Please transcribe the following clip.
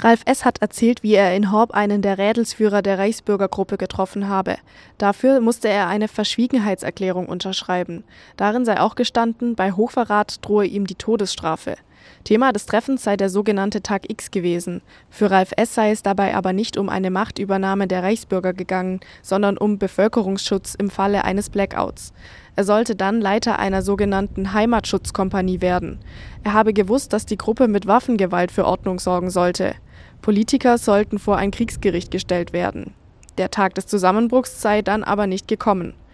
Ralf S. hat erzählt, wie er in Horb einen der Rädelsführer der Reichsbürgergruppe getroffen habe. Dafür musste er eine Verschwiegenheitserklärung unterschreiben. Darin sei auch gestanden, bei Hochverrat drohe ihm die Todesstrafe. Thema des Treffens sei der sogenannte Tag X gewesen. Für Ralf S. sei es dabei aber nicht um eine Machtübernahme der Reichsbürger gegangen, sondern um Bevölkerungsschutz im Falle eines Blackouts. Er sollte dann Leiter einer sogenannten Heimatschutzkompanie werden. Er habe gewusst, dass die Gruppe mit Waffengewalt für Ordnung sorgen sollte. Politiker sollten vor ein Kriegsgericht gestellt werden. Der Tag des Zusammenbruchs sei dann aber nicht gekommen.